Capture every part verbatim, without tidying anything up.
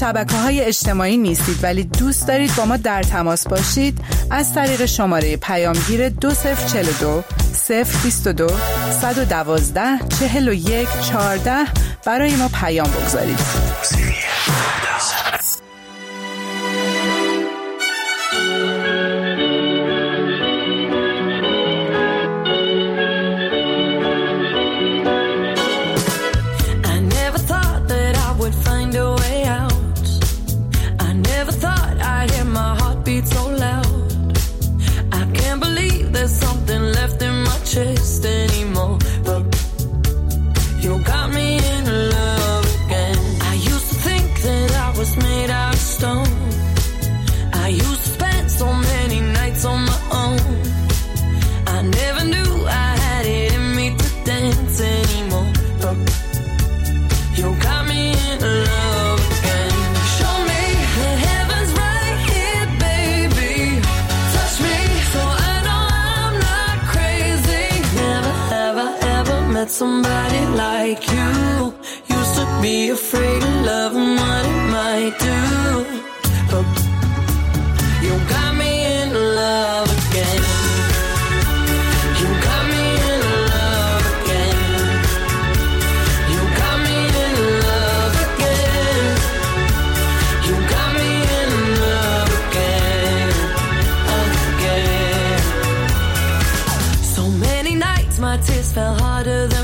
شبکه‌های اجتماعی نیستید ولی دوست دارید با ما در تماس باشید، از طریق شماره پیامگیر دو صفر چهل و دو صفر بیست و دو صد و دوازده چهل و یک چهارده برای ما پیام بگذارید. Somebody like you used to be afraid of love and what it might do, but you got me in love again. You got me in love again. You got me in love again. You got me in love again, again. So many nights my tears fell harder than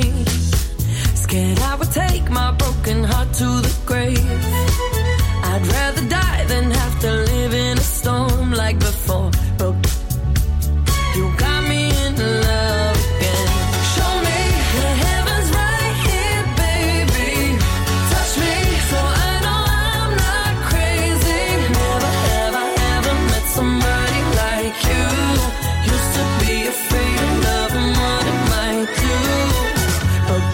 I would take my broken heart to the grave. I'd rather die than have to live in a storm like before. But you got me in love again. Show me the heavens right here, baby. Touch me so I know I'm not crazy. Never ever ever met somebody like you. Used to be afraid of love and what it might do. But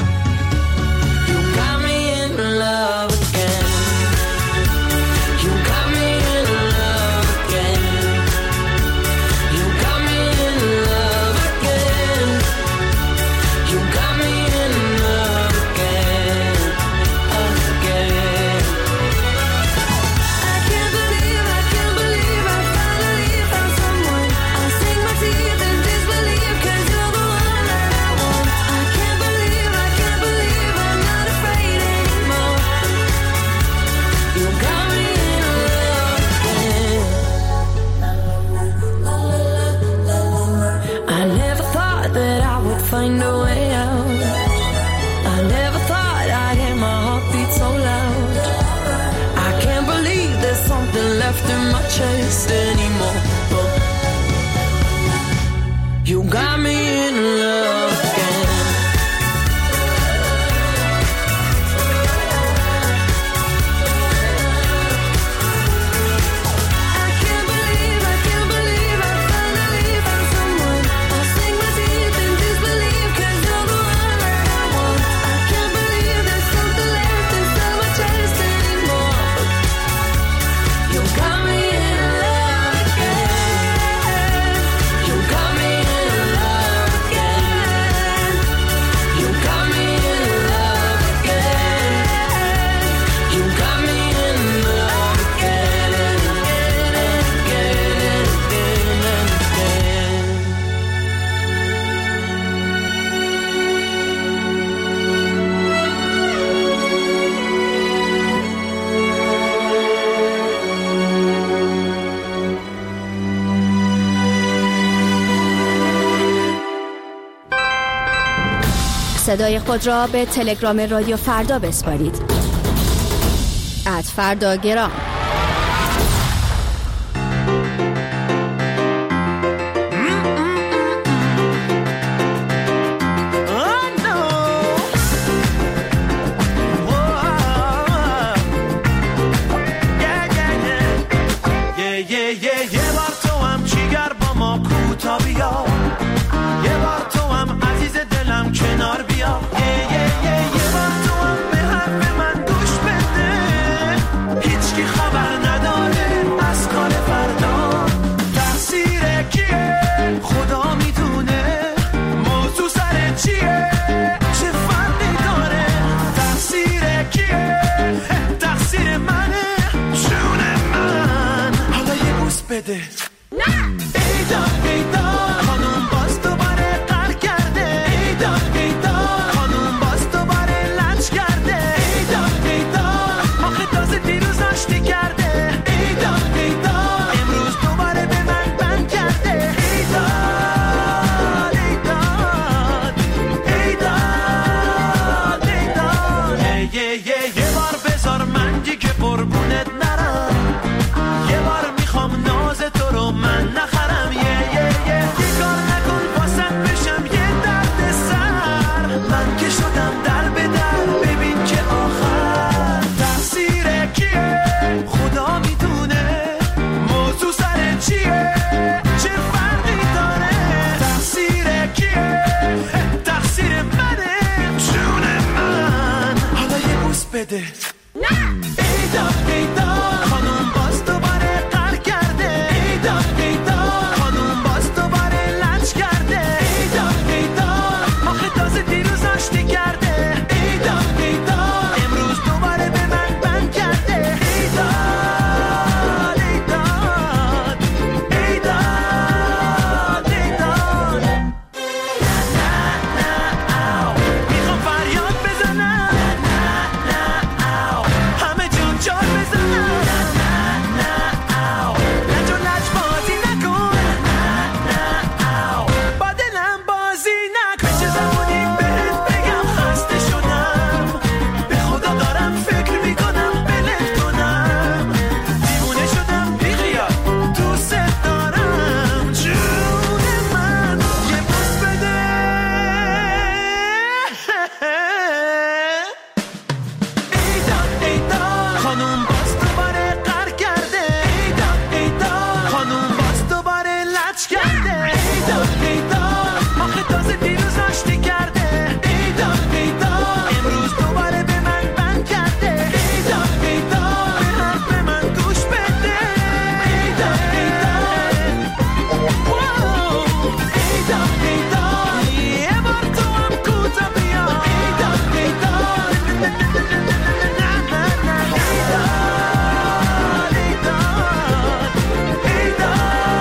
love again. You got me in love again. You got me in love again. You got me in love again, again. I can't believe, I can't believe I finally found someone. I'll sink my teeth in disbelief 'cause you're the one that I want. I can't believe, I can't believe I'm not afraid anymore. You got me in love again. I never thought that I would find a way out. I never thought I'd hear my heartbeat so loud. I can't believe there's something left in my chest anymore. But you got me in love again. صدای خود را به تلگرام رادیو فردا بسپارید. ات فرداگرام. هیچکی خواب بده. ایدا ایدا خانوم باز دوباره قهر کرده. ایدا ایدا خانوم باز دوباره لنج کرده. ایدا ایدا آخه تازه دیروز آشتی کرده. ایدا ایدا امروز دوباره به من بند کرده. ایدا ایدا ایدا ایدا یه یه یه بار بذار من دیگه قربونت نرم. یه بار میخوام ناز تو رو من نخرم. یه یه یه یه کار نکن واسط بشم یه درد سر. من که شدم در به در ببین که آخر تقصیر کیه خدا میدونه. موضوع سر چیه چه فرقی داره. تقصیر کیه تقصیر منه جون من. حالا یه بوس بده. ایدا ایدا خانوم باز دوباره قهر کرده. ایدا ایدا خانوم باز دوباره لنج کرده. ایدا ایدا آخه تازه دیروز آشتی کرده. ایدا ایدا امروز دوباره به من بند کرده. ایدا ایدا ایدا ایدا نه نه او میخوام فریاد بزنم. نه نه او همه جون جار بزنم. نه نه او لج و لج بازی نکن. نه نه او با دلم بازی نکن. چه زمانی بهت بگم خسته شدم. به خدا دارم فکر میکنم بلت کنم. دیوونه شدم بی خیال دوست دارم جون من. یه بوس بده. ایدا ایدا خانوم باز دوباره قهر کرده. ایدا ایدا خانوم باز دوباره لج کرده. ایدا ایدا آخه تازه دیروز آشتی کرده. ایدا ایدا امروز دوباره به من بند کرده. ایدا ایدا به حرف من گوش بده. ایدا ایدا واو. ایدا ایدا یه بار تو هم کوتا بیا. ایدا ایدا نه نه نه ایدا ایدا ایدا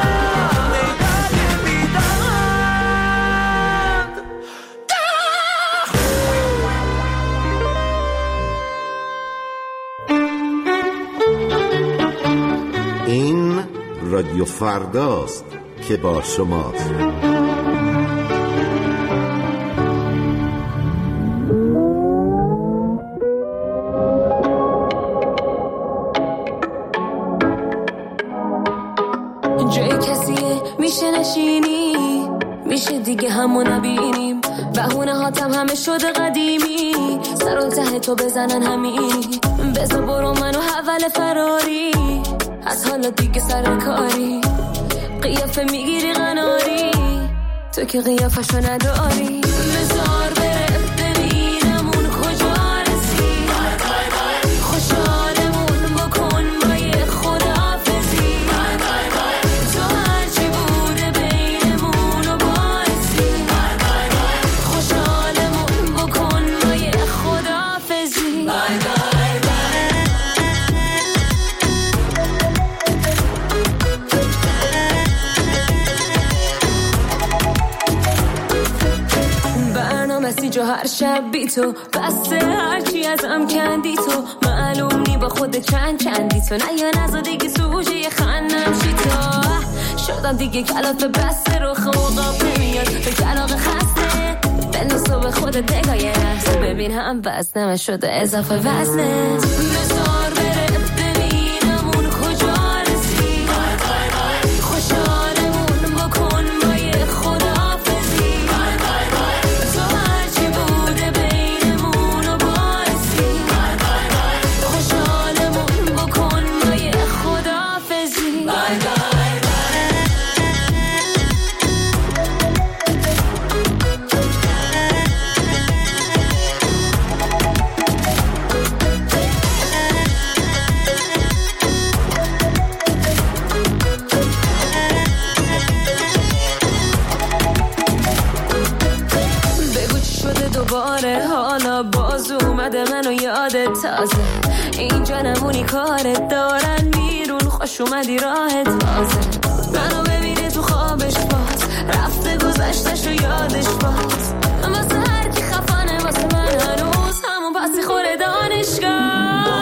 این رادیو فرداست که با شماست. جای کسیه میشه نشینی. میشه دیگه همو نبینیم. بهونه هاتم همه شده قدیمی. سر و ته تو بزنن همینی. بذار برو منو حول فراری. از حالا دیگه سر کاری. قیافه میگیری قناری. تو که قیافشو نداری. بذار بره ببینم اون کجا رسی. خوشحالمون بکن با یه خداحافظی. تو هرچی بوده بینمون و باعثی. خوشحالمون بکن با یه خداحافظی. مسیج و هر شب بی تو بسته. هرچی ازم کندی تو معلوم نی با خود چند چندی تو. نه یا نزا دیگه سوژه خندم شی تو. شدم دیگه کلاف بسته رو خوقاب نمیاد به کلاق خسته. بنداز تو به خودت نگاه یه لحظه ببین هم وزنم شده اضافه وزنت. بذار بره ببینم اون کجا رسی. خوشحالمون بکن با یه خداحافظی. تو هرچی بوده بینمون و باعثی. خوشحالمون بکن با یه خداحافظی. دوباره حالا باز اومده منو یاد تازه. اینجا نمونی کارت دارن بیرون خوش خوش اومدی راهت بازه منو ببینه تو خوابش باز رفته گذشتش و یادش باز واسه هر کی خفنه واسه من هنوز همون پسی خوره دانشگاه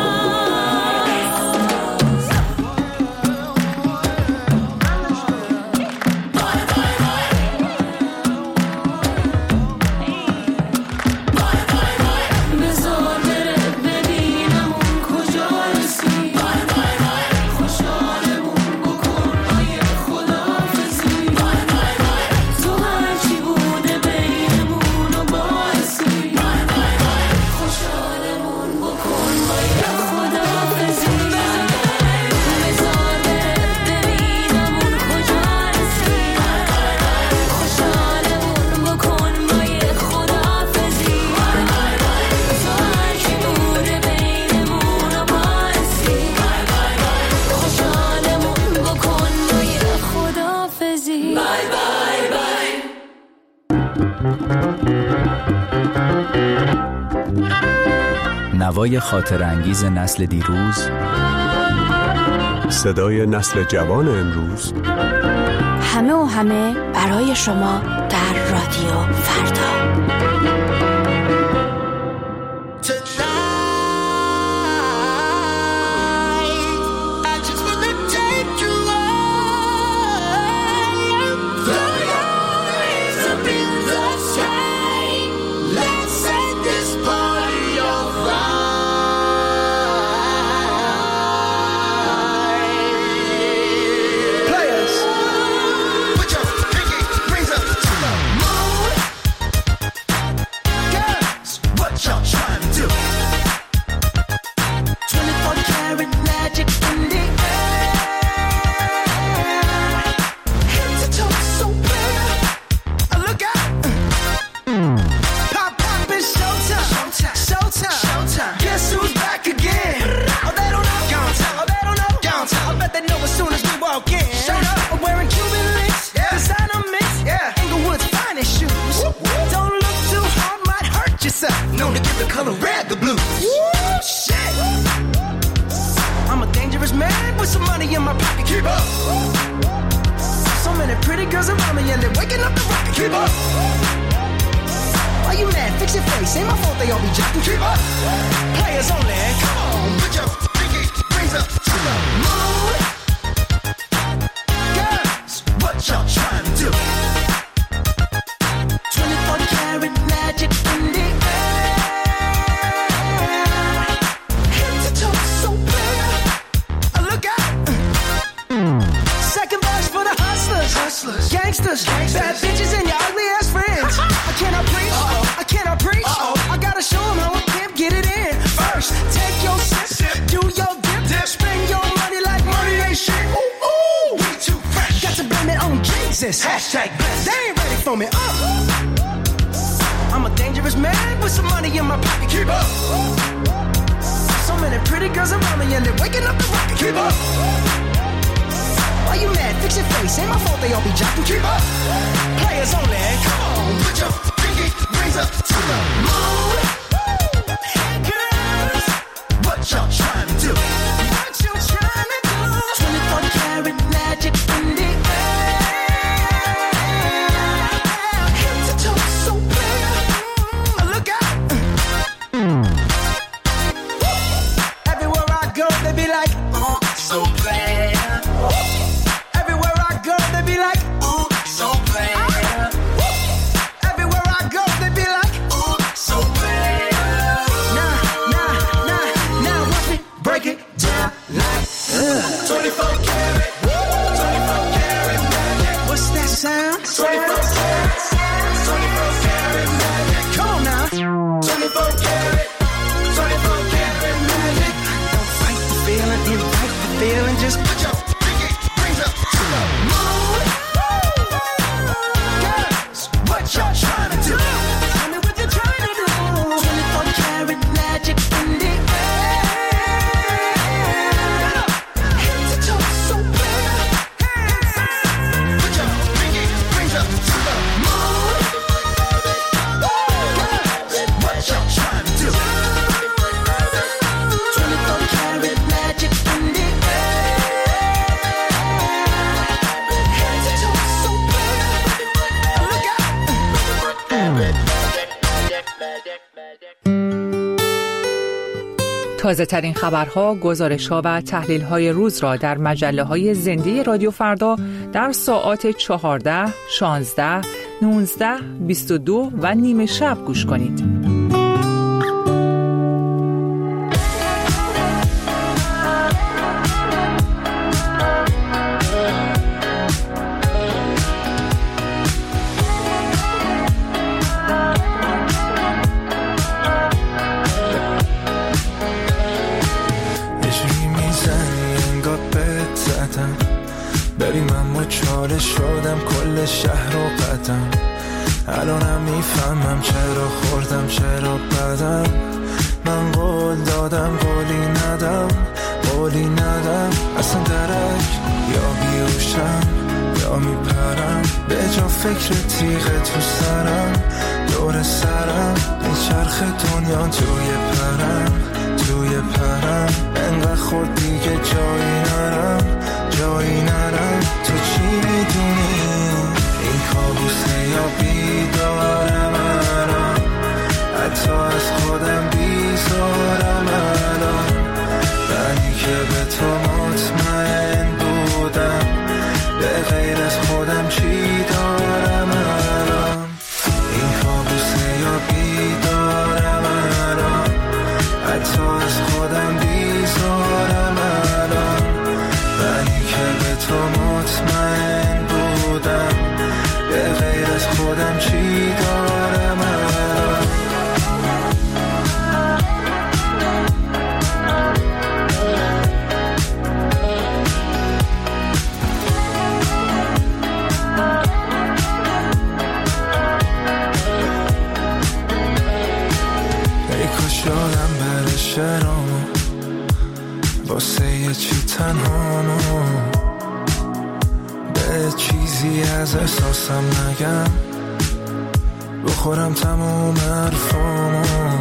نوای خاطر انگیز نسل دیروز، صدای نسل جوان امروز، همه و همه برای شما در رادیو فردا. تازه ترین خبرها، گزارش‌ها و تحلیل‌های روز را در مجله‌های زنده رادیو فردا در ساعات چهارده، شانزده، نوزده، بیست و دو و نیمه شب گوش کنید. چاله شدم کل شهر رو قدم، الانم میفهمم چرا خوردم چرا بدم. من قول دادم قولی ندم قولی ندم، اصلا درک یا بیوشم یا میپرم، به جا فکر تیغه تو سرم دور سرم، میچرخ دنیا توی پرم توی پرم، انقدر خود دیگه جایی نرم جایی نرم. تو چی میدونی این کابوسه یا بیدارم الان، حتی از خودم بیزارم الان، منی که به تو مطمئن بودم، به غیر از خودم چی دارم الان. این کابوسه یا بیدارم الان، حتی از خودم بیزارم الان، منی که به تو مطمئن بودم، به غیر از خودم چی دارم الان. ای کاش یادم بره شرامو، واسه یه چی تنهامو، به چیزی از احساسم نگم، بخورم تموم حرفامو،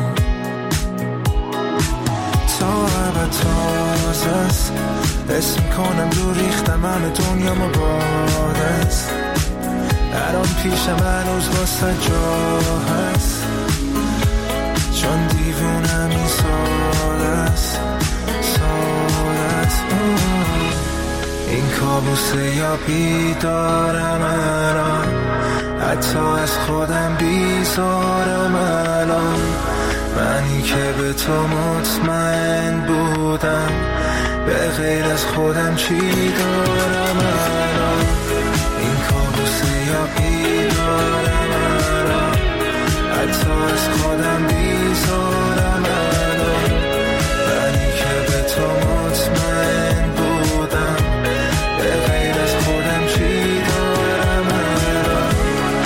تا عبد تازه است، حس میکنم دور ریختم همه دنیا مباد است، الان پیشم هنوز واسه جا هست، چون دیوونم این ساده است ساده است. این کابوسه یا بیدارم الان، حتی از خودم بیزارم الان، منی که به تو مطمئن بودم، به غیر از خودم چی دارم الان. این کابوسه یا بیدارم الان، حتی از خودم بیزارم الان، منی که به تو مطمئن بودم، به غیر از خودم چی دارم الان.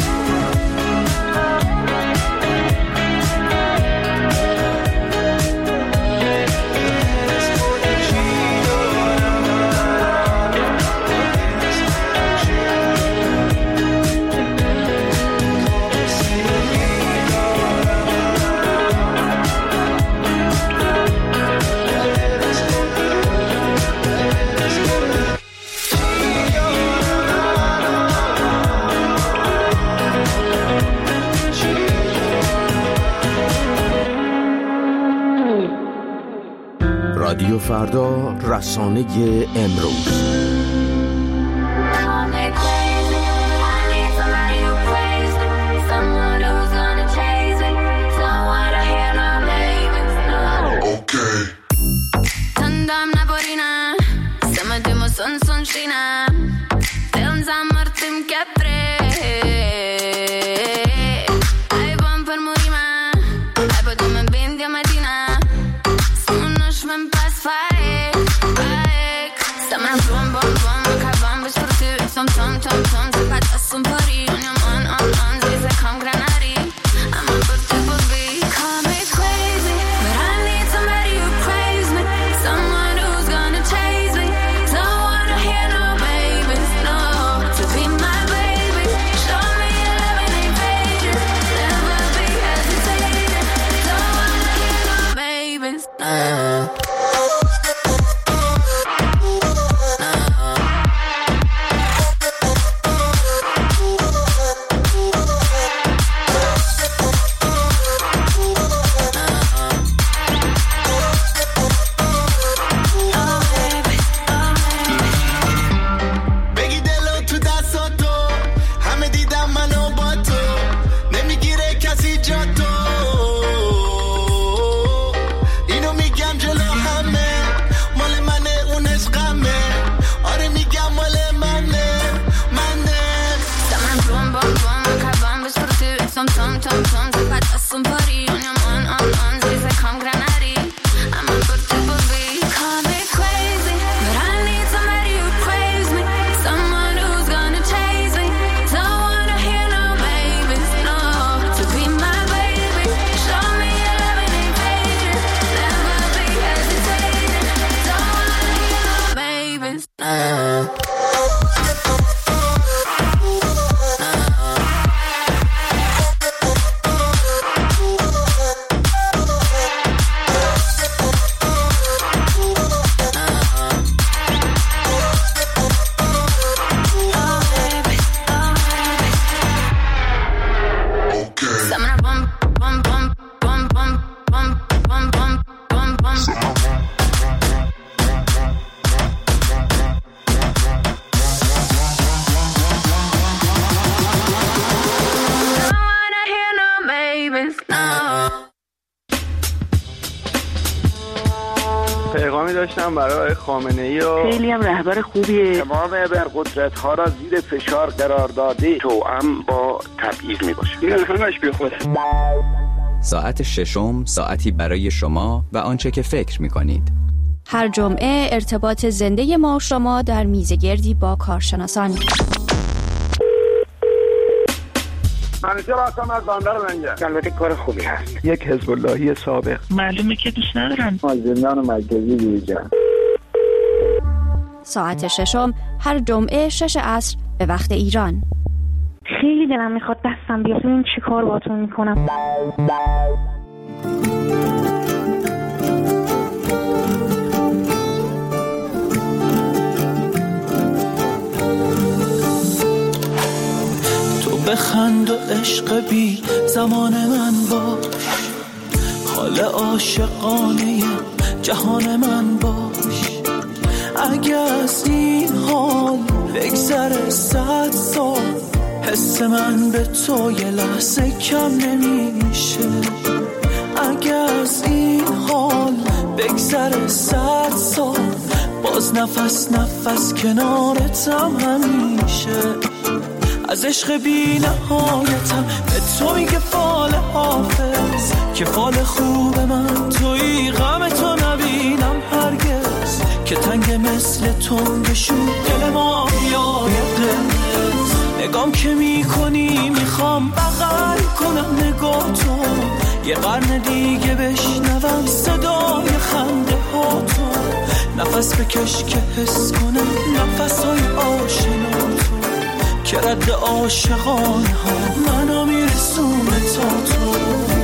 رادیو فردا، رسانه امروز. tom tom tu patas un pari on your on on on this I come granary I'm a good type of baby call me crazy but I need somebody who craves me someone who's gonna chase me don't wanna hear no babies no to be my baby show me your love and invasion never be hesitating don't wanna hear no babies no پیغامی داشتم برای خامنه‌ای و خیلی هم رهبر خوبیه. تمام ابرقدرت‌ها را زیر فشار قرار داده توأم با تبعیض میباشه. این همش بی خوده. ساعت ششم ساعتی برای شما و آنچه که فکر می‌کنید. هر جمعه ارتباط زنده ما و شما در میزگردی با کارشناسان. منیجر هستم از بندر منجر. البته کار خوبی هست. یک حزب اللهی سابق. معلومه که دوست ندارن. از زندان مرکزی بیرون. ساعت ششم هر جمعه شش عصر به وقت ایران. خیلی دلم میخواد دستم بیاد ببین چی کار باهاتون میکنم. بخند و عشق بی زمان من باش حال عاشقانه جهان من باش اگه از این حال بگذره صد سال حس من به تو یه لحظه کم نمیشه اگه از این حال بگذره صد سال باز نفس نفس کنارتم همیشه از عشق بی نهایتم به تو میگه فال حافظ که فال خوب من توی غم تو نبینم هرگز که تنگ مثل تنگشون دل ما یای قرمز نگام که میکنی میخوام بغل کنم نگاه تو یه قرن دیگه بشنوم صدای خنده ها تو نفس بکش که حس کنم نفس های آشنا تو که رد عاشقانه ها منو میرسونه تا تو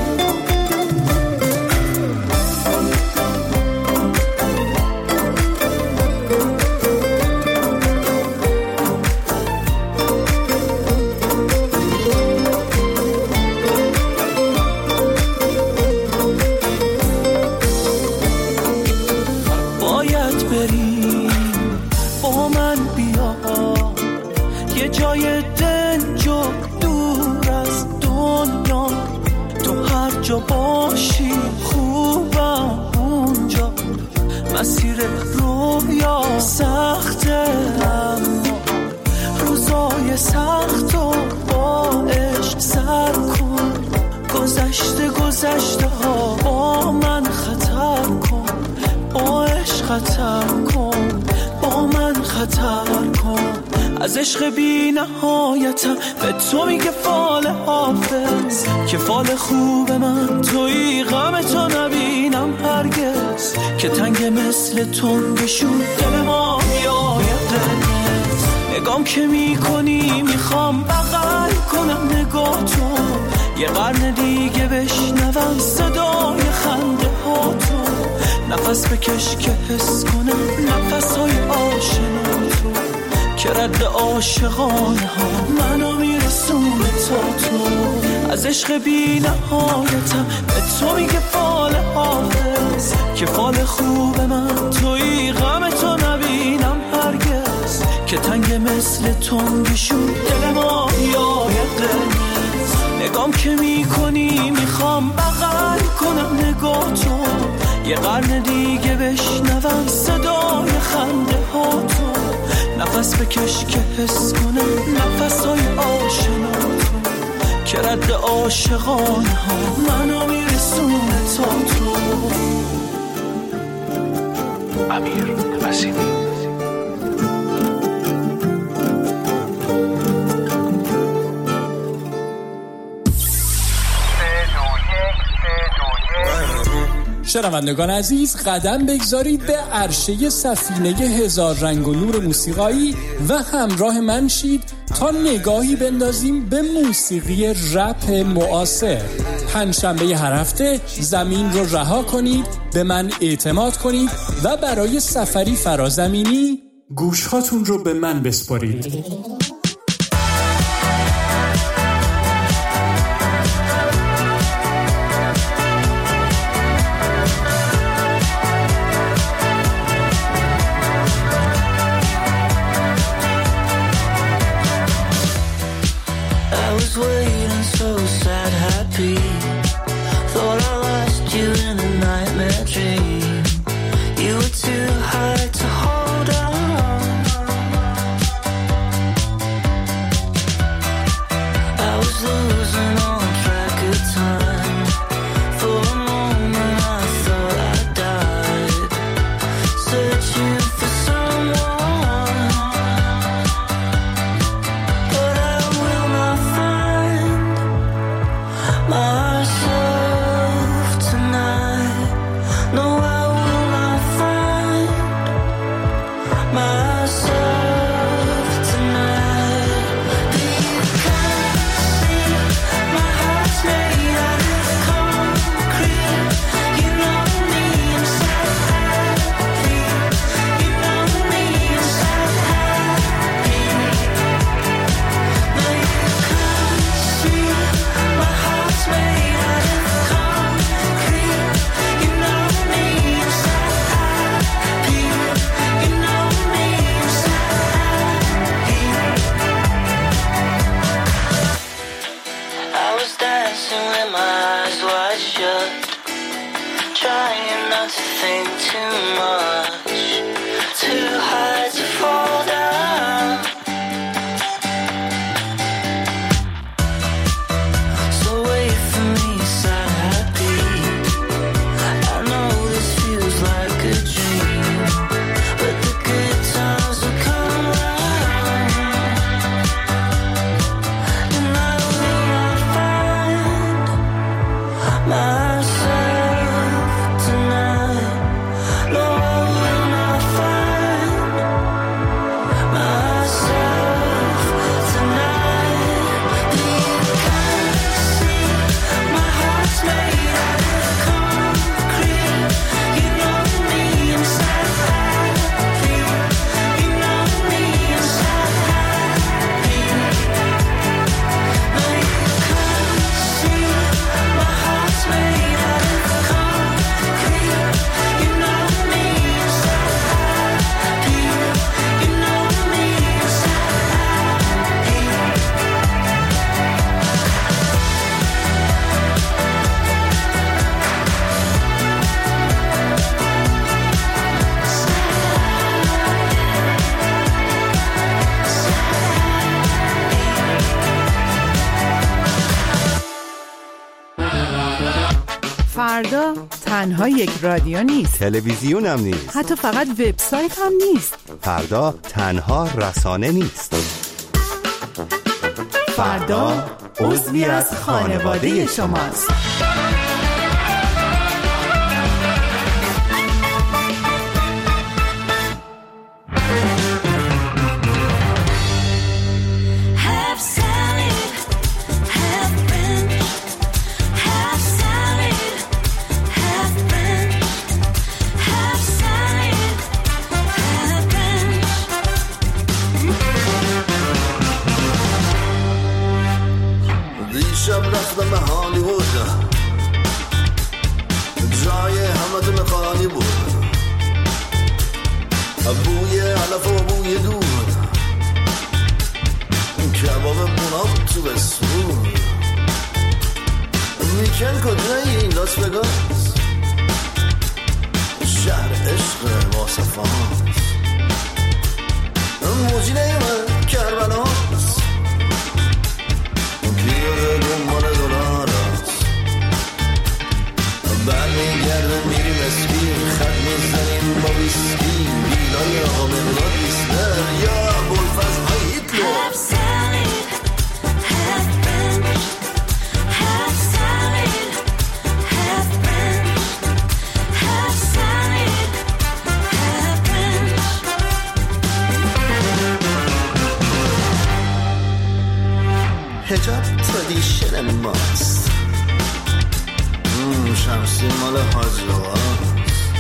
باید بریم با من بیا یه جای دنج و دور از دنیا تو هر جا باشی خوبم اونجا مسیر رویا سخته اما روزای سخت و با عشق سر کن گذشته گذشته ها با من خطر کن با عشق خطر کن با من خطر کن از عشق بی نهایتم به تو میگه فال حافظ که فال خوب من توی غم تو نبینم هرگز که تنگ مثل تنگشون دل ما یای قرمز نگام که میکنی میخوام بغل کنم نگاه تو یه قرن دیگه بشنوم صدای خنده ها تو نفس بکش که حس کنم نفس های آشنا تو که رد عاشقانه ها منو میرسونه تا تو از عشق بی نهایتم به تو میگه فال حافظ که فال خوب من توی غم تو نبینم هرگز که تنگ مثل تنگشون دل ما یای قرمز نگام که میکنی میخوام بغل کنم نگاه تو یه قرن دیگه بشنوم صدای خنده ها تو نفس بکش که حس کنم نفس های آشنا تو که رد عاشقان ها منو میرسونه تا تو. امیر نسیمی. شنوندگان عزیز، قدم بگذارید به عرشه سفینه هزار رنگ و نور موسیقایی و همراه من شید تا نگاهی بندازیم به موسیقی رپ معاصر. پنجشنبه هر هفته زمین رو رها کنید، به من اعتماد کنید و برای سفری فرازمینی گوشهاتون رو به من بسپارید. فردا تنها یک رادیو نیست، تلویزیون هم نیست، حتی فقط وبسایت هم نیست. فردا تنها رسانه نیست. فردا عضوی از خانواده شماست. رفتم هالیوود، جای همه دم خالی بود، بوی علف و بوی دود، کباب مونا تو بسود. میکن کجایی؟ لاس وگاس، شهر عشق واصفات، موجی نیمه کربلاست، بیاره هجاب ترادیشن ماست. مم، شمسی مال حاج آقاست.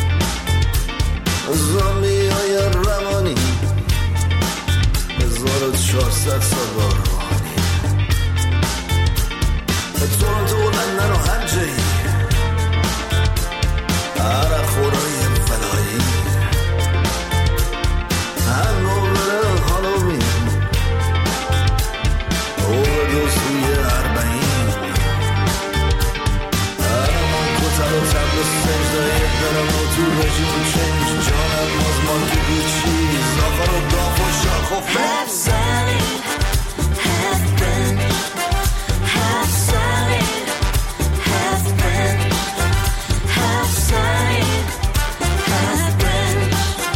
زامبی های روانی هزار و چهارصد سال با روحانی تورنتو و لندن و هر جایی عرق خورای فلایی هر نوبره هالووین اوه دوستوی اربعین هرمان کتر و تبل و سجده دارم و تو رژیم چنج جانم مازمان که گوچی زاخر و داف و شاخ و Half salad, half burnt, half salad, half burnt, half salad, half burnt.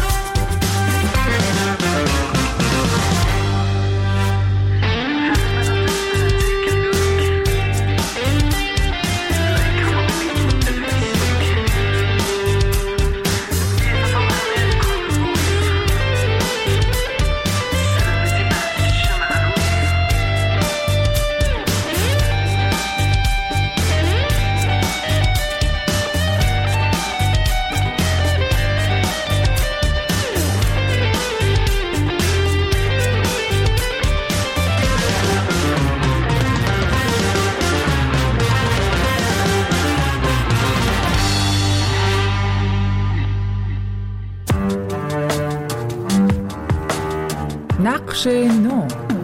نقش نو.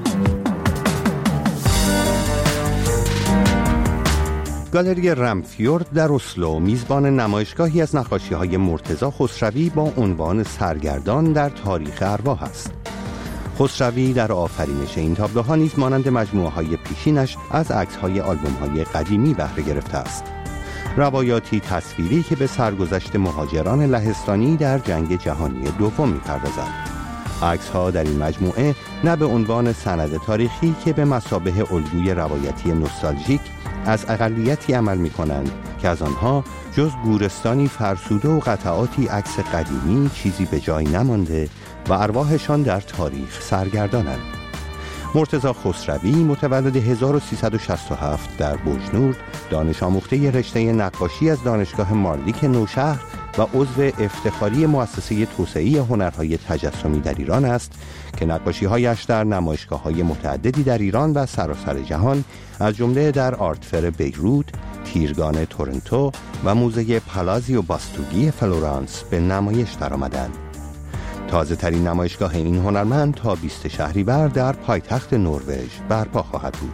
گالری رمفیورد در اسلو میزبان نمایشگاهی از نقاشی‌های مرتضی خسروی با عنوان سرگردان در تاریخ ارواح است. خسروی در آفرینش این تابلوها نیز مانند مجموعه‌های پیشینش از عکس‌های آلبوم‌های قدیمی بهره گرفته است. روایاتی تصویری که به سرگذشت مهاجران لهستانی در جنگ جهانی دوم می‌پردازند. عکس‌ها در این مجموعه نه به عنوان سند تاریخی که به مثابه الگوی روایتی نوستالژیک از اقلیتی عمل می‌کنند که از آنها جز گورستانی فرسوده و قطعاتی عکس قدیمی چیزی به جای نمانده و ارواحشان در تاریخ سرگردانند. مرتضی خسروی متولد هزار و سیصد و شصت و هفت در بوجنورد، دانش آموخته رشته نقاشی از دانشگاه مارلیک نوشهر و عضو افتخاری مؤسسه توسعه هنرهای تجسمی در ایران است که نقاشی‌هایش در نمایشگاه‌های متعددی در ایران و سراسر جهان از جمله در آرتفر بیروت، تیرگان تورنتو و موزه پالازیو باستوگی فلورانس به نمایش درآمدند. تازه ترین نمایشگاه این هنرمند تا بیست شهریور در پایتخت نروژ برپا خواهد بود.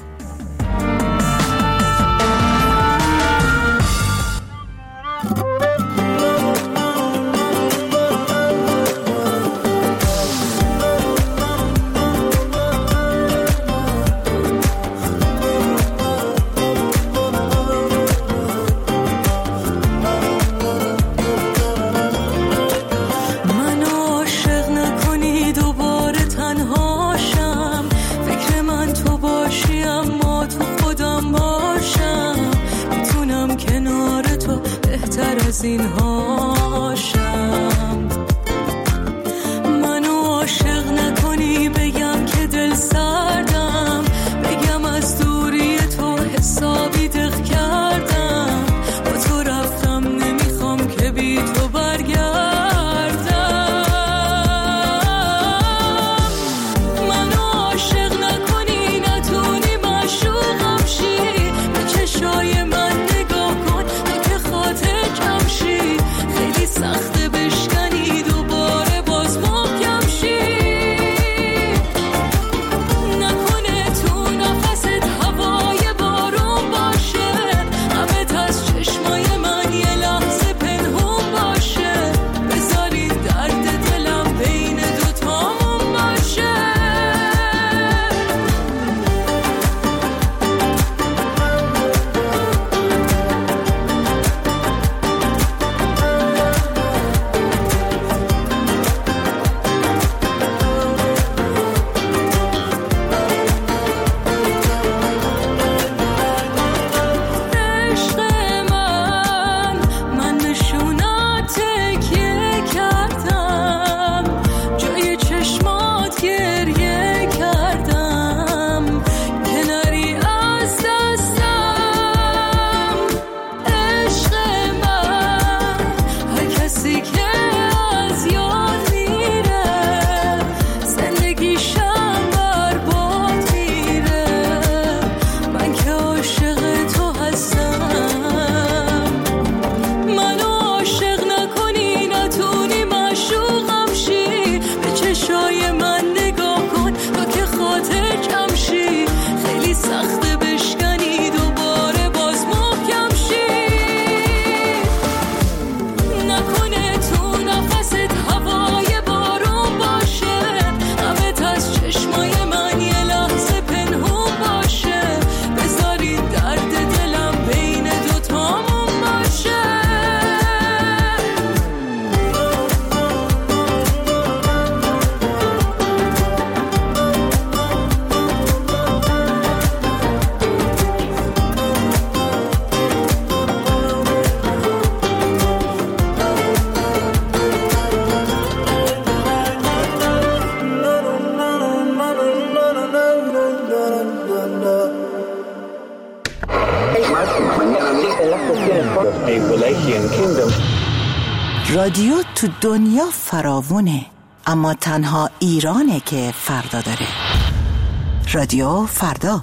رادیو تو دنیا فراوونه، اما تنها ایرانه که فردا داره. رادیو فردا.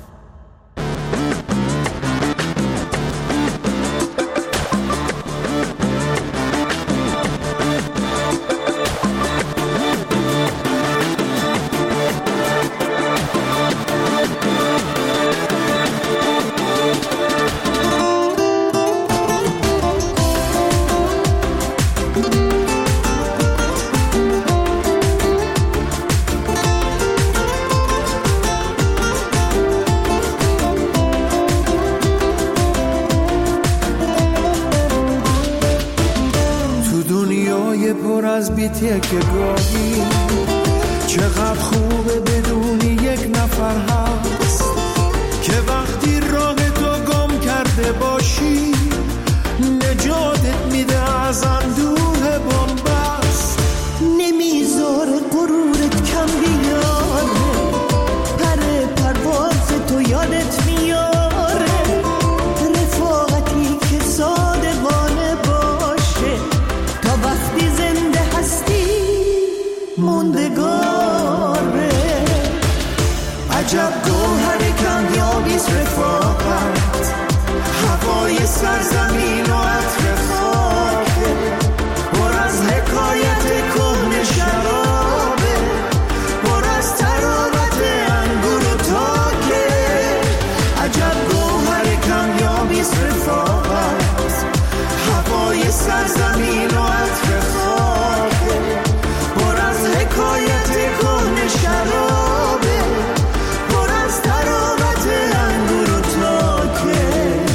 بیتیه که گاهی چقدر خوبه بدونی یک نفر هست که وقتی راه تو گم کرده باشی نجاتت میده از اندوه بنبست، نمیذاره غرورت کم بیاره، پر پرواز تو یادت میاره، رفاقتی که صادقانه باشه تا وقتی زنده موندگاره. عجب گوهر کمیابیست رفاقت، هوای سرزمین و عطر خاکه، پر از حکایت کهنه شرابه، پر از تراوت انگور و تاکه. عجب گوهر کمیابیست رفاقت، هوای سرزمین و عطر خاکه، حکایت کهنه شرابه، پر از تراوت انگور و تاکه.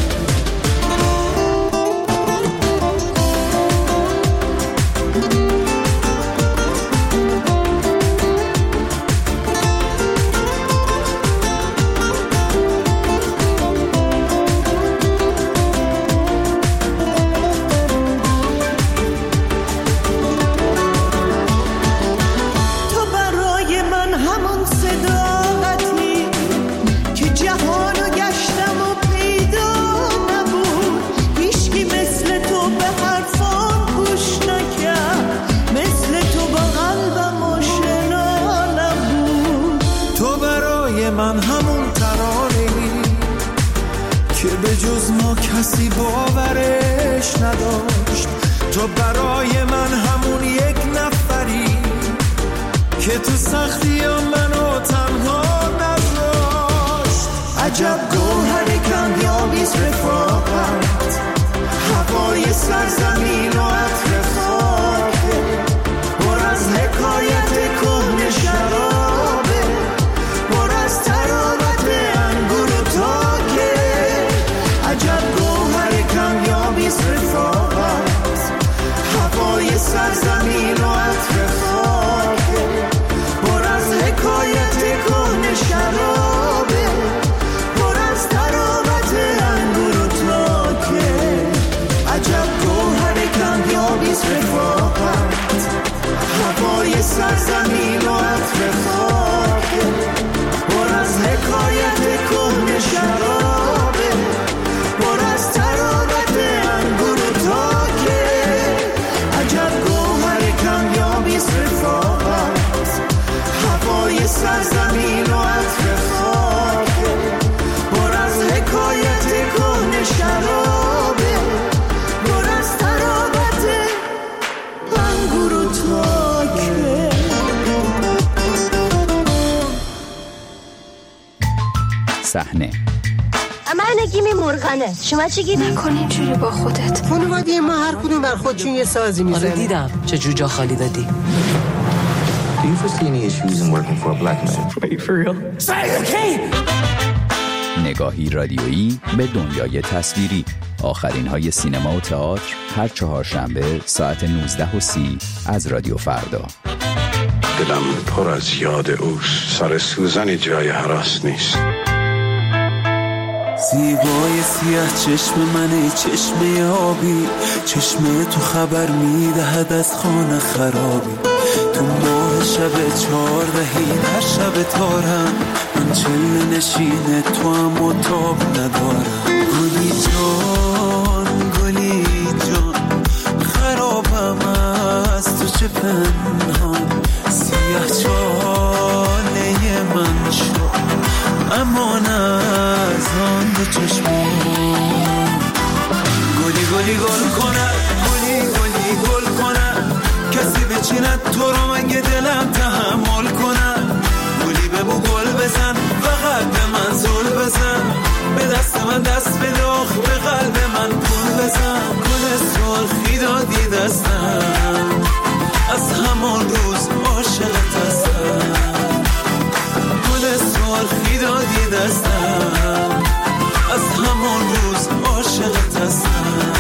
کسی باورش نداشت، تو برای من همون یک نفری که تو سختی ها منو تنها نذاشت. عجب گوهر کمیابیست رفاقت، هوای سرزمین و عطر خاکه، پر از حکایت کهنه شرابه، پر از تراوت انگور و تاکه. عجب گوهر کمیابیست رفاقت، هوای سرزمین و عطر خاکه، پر از حکایت کهنه شرابه، پر از تراوت انگور و تاکه. عجب گوهر کمیابیست رفاقت، هوای سرزمین و عطر خاکه، پر از حکایت کهنه شرابه، پر از تراوت انگور و تاکه. عجب گوهر کمیابیست رفاقت، هوای سرزمین و عطر خاکه، پر از حکایت کهنه شرابه، پر از تراوت انگور و تاکه. صحنه من نگیمی مرغنه، شما چی گیری؟ نکن اینجوری با خودت. خانواده ما هر کدوم بر خودشون یه سازی میزنه. آره دیدم چه جوجا خالی دادی. Do you foresee any issues in working for a black man? Wait, for real? نگاهی رادیویی به دنیای تصویری. آخرین های سینما و تئاتر هر چهارشنبه ساعت نوزده و سی از رادیو فردا. دلم پر از یاد اوست، سر سوزنی جای هراس نیست. زیبای سیاه چشم منه، چشم آبی، چشم تو خبر میدهد از خانه خرابی. تو ماه شب چهاردهی هر شب تارم، من چله نشینه تو هم و تاب ندارم. گلی جان هرچه پنهان سیاه چاله من شد، اما نه از آن دو چشمان. گلی گلی گل کنه، گلی گلی گل کنه، کسی بچیند تو رو مگه دلم تحمل کنه. گلی ببو گل بزن و قلب من زل بزن، به دست من دست بداخ، به قلب من پول بزن. گل سرخی دادی دستم، از همان روز عاشقت هستم. گل سرخی دادی دستم، از همان روز عاشقت هستم.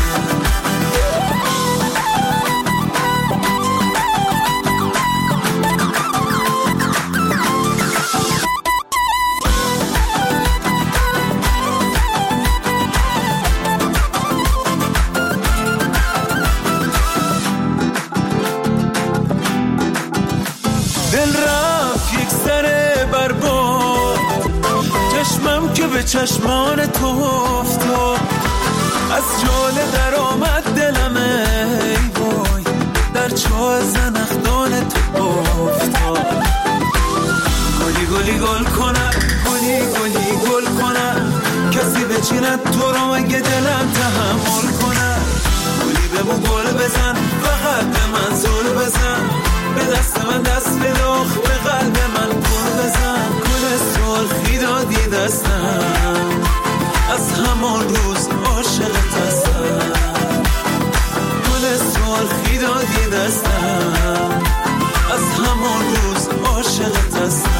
به چشمان تو افتاد، از جاله در آمد دلم ای وای، در چاه زنخدان تو افتاد. گلی گلی گل کنه، گلی گلی گل کنه، کسی بچیند تو رو مگه دلم تحمل کنه. گلی ببو گل بزن و قلب من زل بزن، به دست من دست بداخ، به قلب من پول بزن. گل سرخی دادی دستم، از همان روز عاشقت هستم. گل سرخی دادی دستم، از همان روز عاشقت هستم.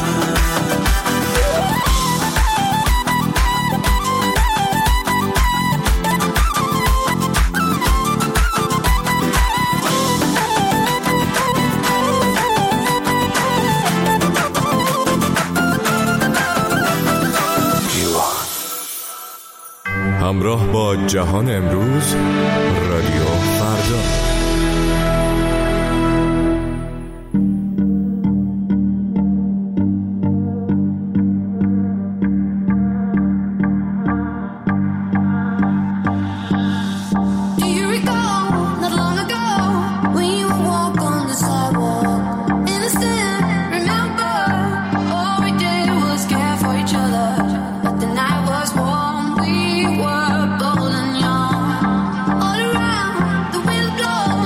همراه با جهان امروز، رادیو فردا. All around the wind blows.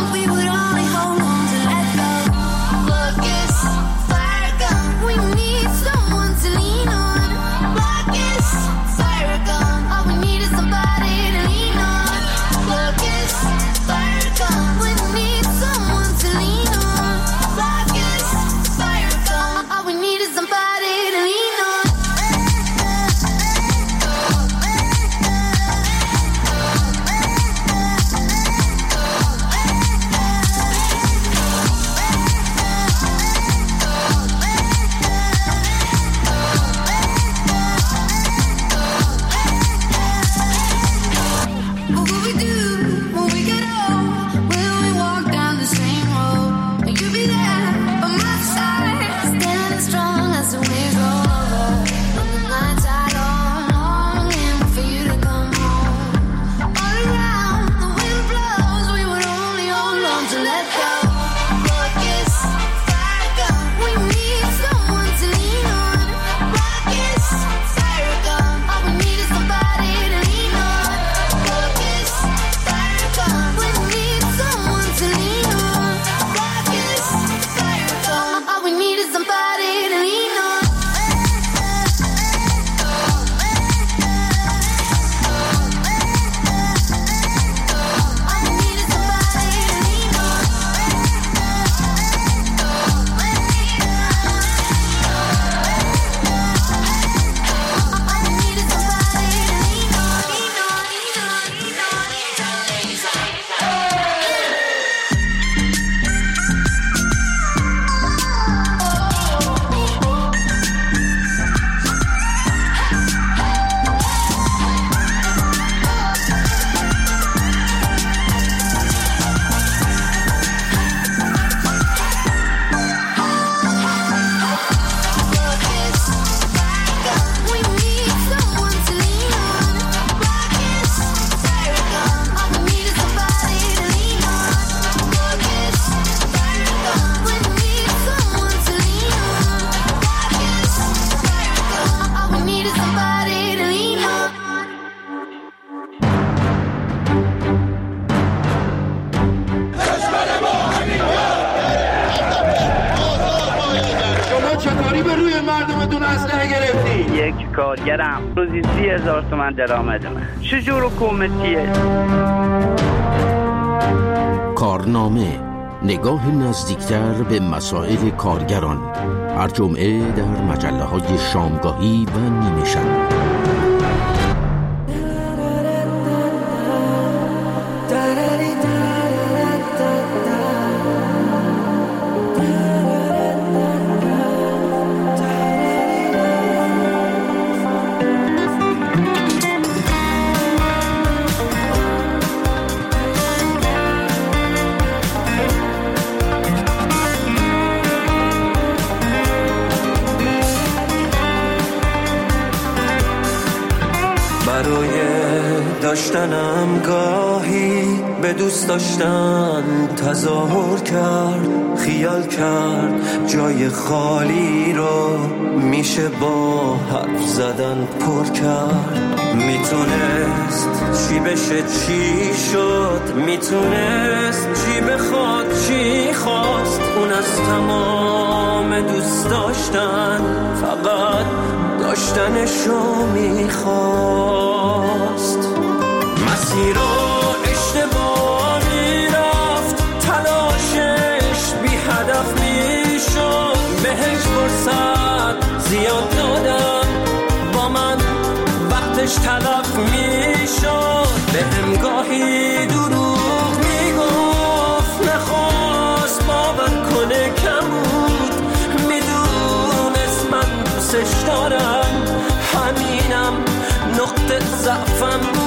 اسلحه گرفتی؟ یک کارگرم روزی سی هزار تومن درآمد من. چجور حکومتیه؟ کارنامه، نگاه نزدیکتر به مسائل کارگران، هر جمعه در مجله های شامگاهی و نیمه شب. داشتنم گاهی به دوست داشتن تظاهر کرد، خیال کرد جای خالی رو میشه با حرف زدن پر کرد. میتونست چی بشه چی شد، میتونست چی بخواد چی خواست. اون از تمام دوست داشتن فقط داشتنشو میخواست. مسیر رو اشتباهی رفت، تلاشش بی هدف میشد. بهش فرصت زیاد دادم، با من وقتش تلف میشد. به همگاهی دروغ میگفت، نخواست باور کنه کم بود. میدونست من دوستش دارم، همینم نقطه ضعفم بود.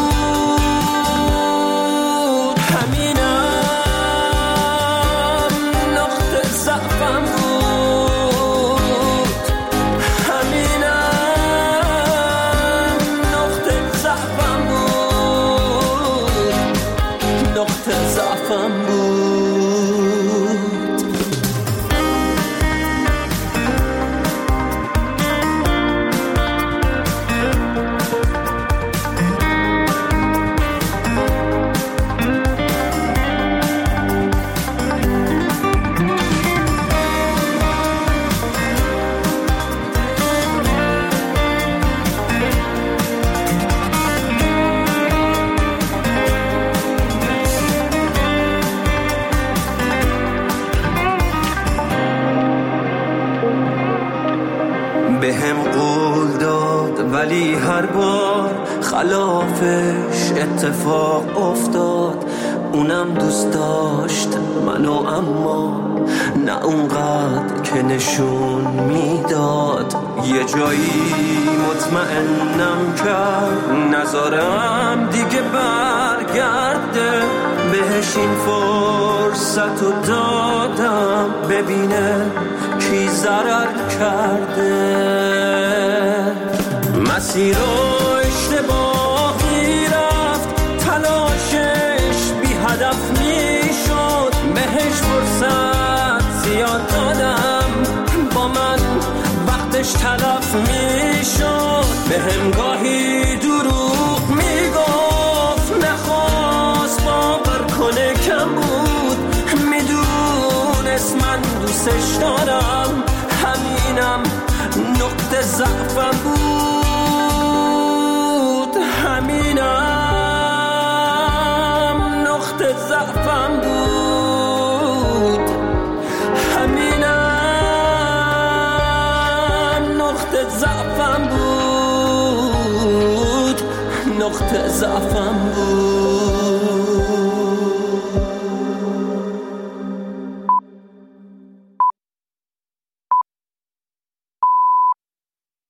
به هم قول داد ولی هر بار خلافش اتفاق افتاد. اونم دوست داشت منو، اما نه اونقدر که نشون میداد. یه جایی مطمئنم کرد نذارم دیگه برگرده. بهش این فرصت رو دادم ببینه کی ضرر کرده. مسیر رو اشتباهی رفت، تلاشش بی هدف میشد. بهش فرصت زیاد دادم، با من وقتش تلف میشد. به همگاهی دروغ میگفت، نخواست باور کنه کم بود. میدونست من دوستش دارم، همینم نقطه ضعفم بود. همینم نقطه ضعفم بود. همینم نقطه ضعفم بود. نقطه ضعفم بود.